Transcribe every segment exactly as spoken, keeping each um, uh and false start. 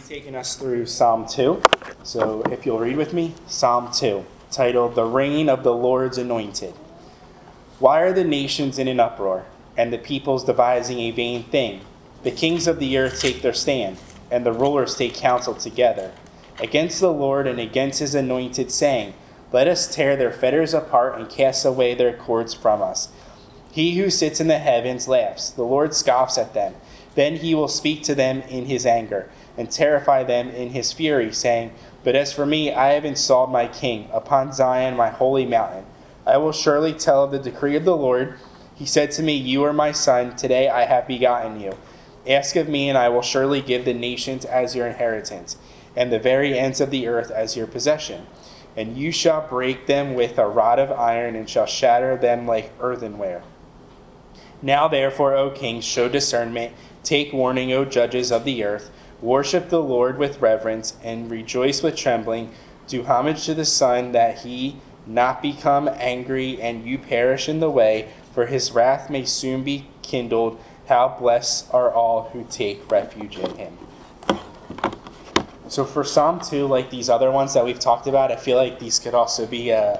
taking us through Psalm two. So if you'll read with me, Psalm two, titled The Reign of the Lord's Anointed. Why are the nations in an uproar, and the peoples devising a vain thing? The kings of the earth take their stand, and the rulers take counsel together, against the Lord and against his anointed, saying, Let us tear their fetters apart and cast away their cords from us. He who sits in the heavens laughs. The Lord scoffs at them. Then he will speak to them in his anger, and terrify them in his fury, saying, But as for me, I have installed my king upon Zion, my holy mountain. I will surely tell of the decree of the Lord. He said to me, You are my son. Today I have begotten you. Ask of me, and I will surely give the nations as your inheritance, and the very ends of the earth as your possession. And you shall break them with a rod of iron, and shall shatter them like earthenware. Now therefore, O kings, show discernment. Take warning, O judges of the earth. Worship the Lord with reverence, and rejoice with trembling. Do homage to the Son, that he not become angry, and you perish in the way, for his wrath may soon be kindled. How blessed are all who take refuge in him. So for Psalm two, like these other ones that we've talked about, I feel like these could also be a,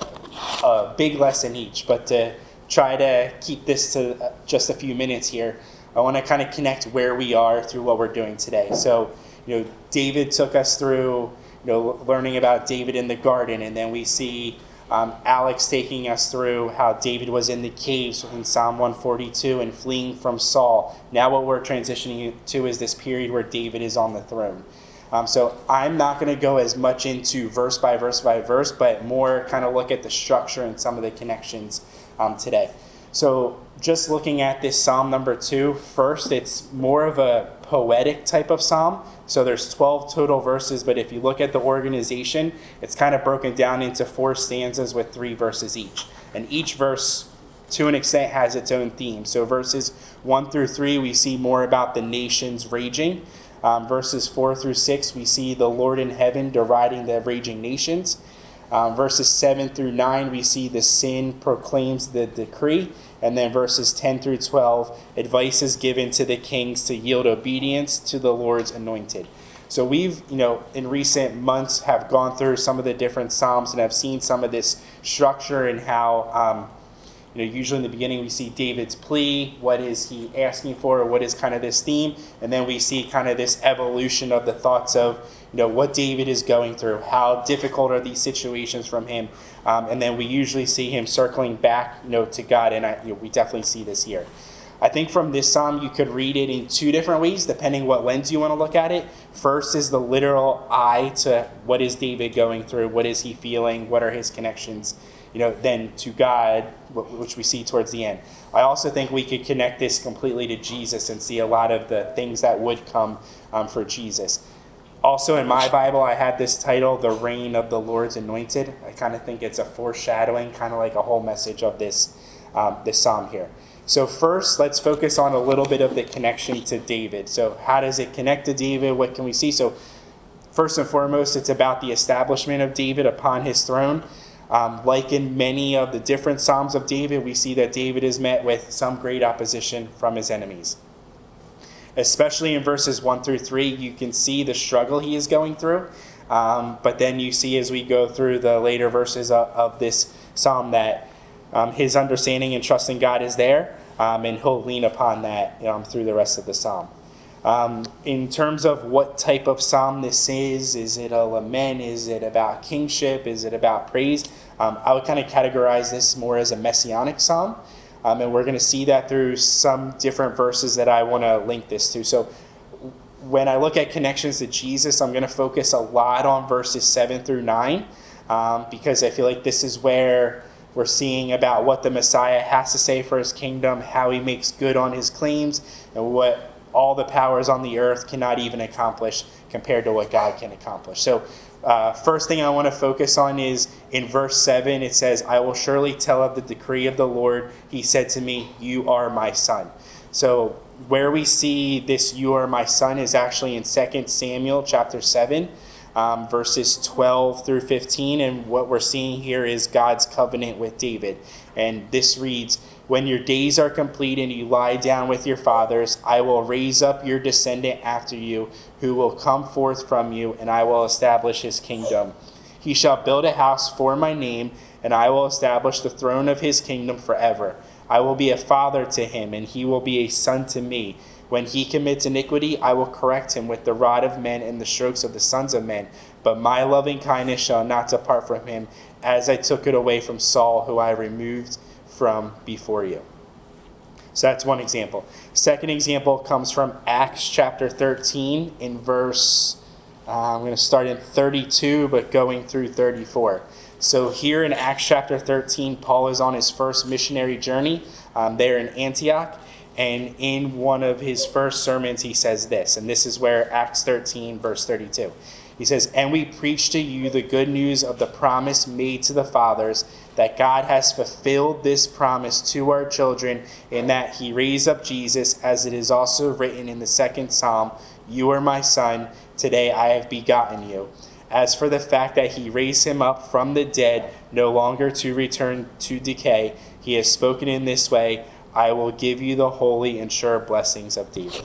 a big lesson each. But to try to keep this to just a few minutes here, I want to kind of connect where we are through what we're doing today. So, you know, David took us through, you know, learning about David in the garden, and then we see um, Alex taking us through how David was in the caves in Psalm one forty-two and fleeing from Saul. Now what we're transitioning to is this period where David is on the throne. Um, so I'm not going to go as much into verse by verse by verse, but more kind of look at the structure and some of the connections um, today. So just looking at this Psalm number two, first, it's more of a poetic type of psalm. So there's twelve total verses, but if you look at the organization, it's kind of broken down into four stanzas with three verses each. And each verse, to an extent, has its own theme. So verses one through three, we see more about the nations raging. Um, verses four through six, we see the Lord in heaven deriding the raging nations. Um, verses seven through nine, we see the sin proclaims the decree. And then verses ten through twelve, advice is given to the kings to yield obedience to the Lord's anointed. So we've, you know, in recent months have gone through some of the different Psalms and have seen some of this structure and how, um, you know, usually in the beginning we see David's plea, what is he asking for, or what is kind of this theme, and then we see kind of this evolution of the thoughts of, you know, what David is going through, how difficult are these situations from him, um, and then we usually see him circling back, you know, to God, and I, you know, we definitely see this here. I think from this psalm you could read it in two different ways, depending what lens you want to look at it. First is the literal eye to what is David going through, what is he feeling, what are his connections, you know, then to God, which we see towards the end. I also think we could connect this completely to Jesus and see a lot of the things that would come um, for Jesus. Also in my Bible, I had this title, The Reign of the Lord's Anointed. I kind of think it's a foreshadowing, kind of like a whole message of this, um, this psalm here. So first, let's focus on a little bit of the connection to David. So how does it connect to David? What can we see? So first and foremost, it's about the establishment of David upon his throne. Um, like in many of the different Psalms of David, we see that David is met with some great opposition from his enemies. Especially in verses one through three, you can see the struggle he is going through. Um, but then you see as we go through the later verses of, of this psalm that um, his understanding and trust in God is there, um, and he'll lean upon that um, through the rest of the psalm. Um, in terms of what type of psalm this is, is it a lament? Is it about kingship? Is it about praise? Um, I would kind of categorize this more as a messianic psalm. Um, and we're going to see that through some different verses that I want to link this to. So when I look at connections to Jesus, I'm going to focus a lot on verses seven through nine, um, because I feel like this is where we're seeing about what the Messiah has to say for his kingdom, how he makes good on his claims, and what all the powers on the earth cannot even accomplish compared to what God can accomplish. So uh, first thing I want to focus on is in verse seven, it says, I will surely tell of the decree of the Lord. He said to me, you are my son. So where we see this you are my son is actually in Second Samuel chapter seven, um, verses twelve through fifteen. And what we're seeing here is God's covenant with David. And this reads, When your days are complete and you lie down with your fathers, I will raise up your descendant after you, who will come forth from you, and I will establish his kingdom. He shall build a house for my name, and I will establish the throne of his kingdom forever. I will be a father to him, and he will be a son to me. When he commits iniquity, I will correct him with the rod of men and the strokes of the sons of men. But my loving kindness shall not depart from him, as I took it away from Saul, who I removed from before you. So that's one example. Second example comes from Acts chapter thirteen in verse, uh, I'm going to start in thirty-two, but going through thirty-four. So here in Acts chapter thirteen, Paul is on his first missionary journey um, there in Antioch. And in one of his first sermons, he says this, and this is where Acts thirteen, verse thirty-two. He says, "And we preach to you the good news of the promise made to the fathers, that God has fulfilled this promise to our children, in that he raised up Jesus, as it is also written in the second psalm, 'You are my son, today I have begotten you.' As for the fact that he raised him up from the dead, no longer to return to decay, he has spoken in this way, 'I will give you the holy and sure blessings of David.'"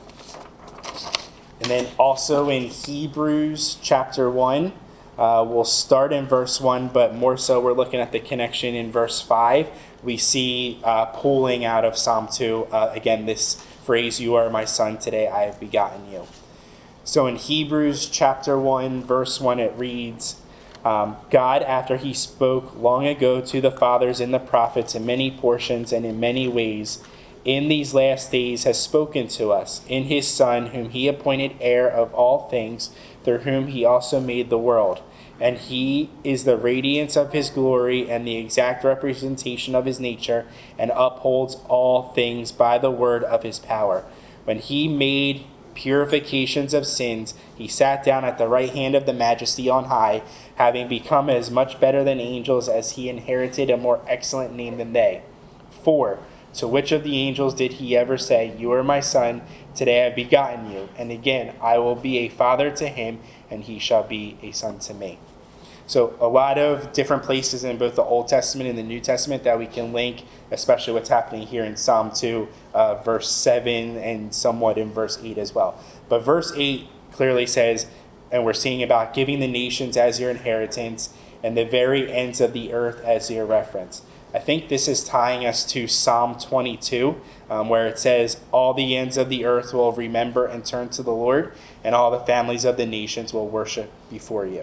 And then also in Hebrews chapter one, uh, we'll start in verse one, but more so we're looking at the connection in verse five. We see uh, pulling out of Psalm two, uh, again, this phrase, "You are my son, today I have begotten you." So in Hebrews chapter one, verse one, it reads, um, "God, after he spoke long ago to the fathers and the prophets in many portions and in many ways, in these last days has spoken to us in his Son, whom he appointed heir of all things, through whom he also made the world. And he is the radiance of his glory and the exact representation of his nature, and upholds all things by the word of his power. When he made purifications of sins, he sat down at the right hand of the Majesty on high, having become as much better than angels, as he inherited a more excellent name than they. For to which of the angels did he ever say, 'You are my son, today I have begotten you'? And again, 'I will be a father to him, and he shall be a son to me.'" So a lot of different places in both the Old Testament and the New Testament that we can link, especially what's happening here in Psalm two, uh, verse seven, and somewhat in verse eight as well. But verse eight clearly says, and we're seeing about giving the nations as your inheritance, and the very ends of the earth as your reference. I think this is tying us to Psalm twenty-two, um, where it says, "All the ends of the earth will remember and turn to the Lord, and all the families of the nations will worship before you."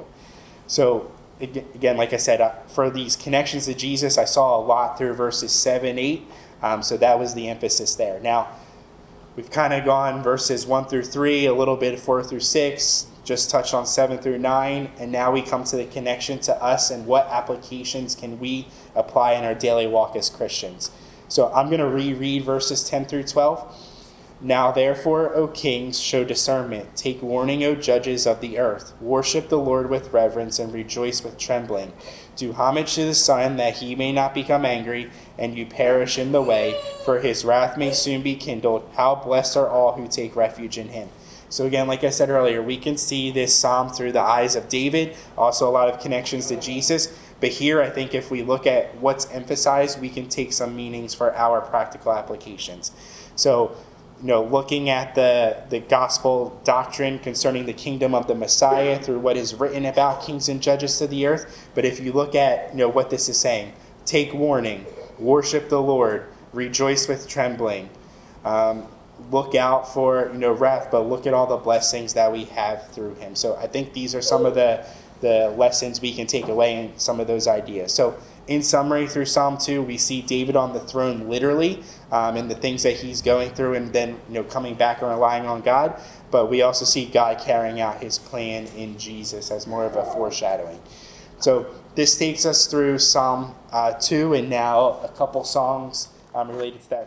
So again, like I said, uh, for these connections to Jesus, I saw a lot through verses seven, eight, um, so that was the emphasis there. Now, we've kind of gone verses one through three, a little bit four through six, just touched on seven through nine, and now we come to the connection to us and what applications can we apply in our daily walk as Christians. So I'm going to reread verses ten through twelve. "Now therefore, O kings, show discernment. Take warning, O judges of the earth. Worship the Lord with reverence and rejoice with trembling. Do homage to the Son, that he may not become angry, and you perish in the way, for his wrath may soon be kindled. How blessed are all who take refuge in him." So again, like I said earlier, we can see this psalm through the eyes of David, also a lot of connections to Jesus. But here, I think if we look at what's emphasized, we can take some meanings for our practical applications. So, you know, looking at the, the gospel doctrine concerning the kingdom of the Messiah through what is written about kings and judges to the earth. But if you look at, you know, what this is saying, take warning, worship the Lord, rejoice with trembling. Um, look out for, you know, wrath, but look at all the blessings that we have through him. So I think these are some of the, the lessons we can take away in some of those ideas. So in summary, through Psalm two, we see David on the throne literally, um, and the things that he's going through, and then, you know, coming back and relying on God. But we also see God carrying out his plan in Jesus as more of a foreshadowing. So this takes us through Psalm uh, two, and now a couple songs um, related to that.